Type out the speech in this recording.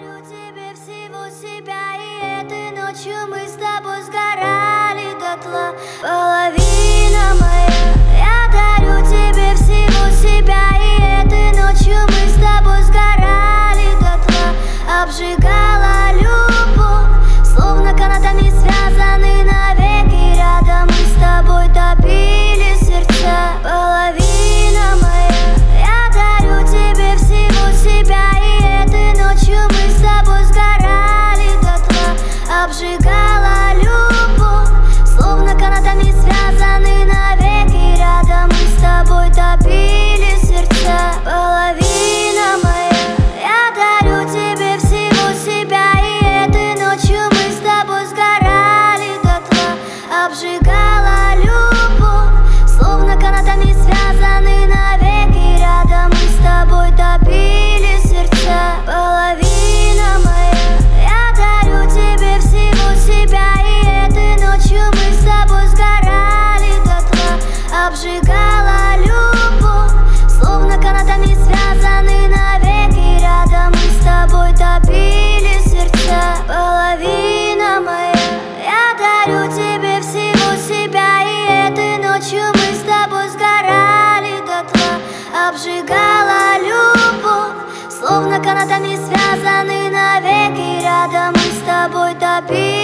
дарю тебе всего себя, и этой ночью мы с тобой сгорали дотла. Половина моя, я дарю тебе всего себя, и этой ночью мы с тобой сгорали дотла. Обжигала любовь, словно канатами связаны навеки. Рядом мы с тобой топили сердца. Половина моя, я дарю тебе всего себя, и этой ночью мы с тобой сгорали дотла. Обжигала любовь, словно канатами связаны навеки. Рядом мы с тобой топили сердца. Половина моя, я дарю тебе всего себя, и этой ночью мы с тобой сгорали дотла. Обжигала любовь, словно канатами связаны навеки. Рядом мы с тобой топили сердца. Половина моя, я дарю тебе всего себя, и этой ночью мы с тобой сгорали дотла. Обжигала любовь, словно канатами связаны навеки. Рядом мы с тобой топили сердца. Половина моя, я дарю тебе всего себя, и этой ночью мы с тобой сгорали дотла. Обжигала любовь, словно канатами связаны навеки. Рядом мы с тобой топили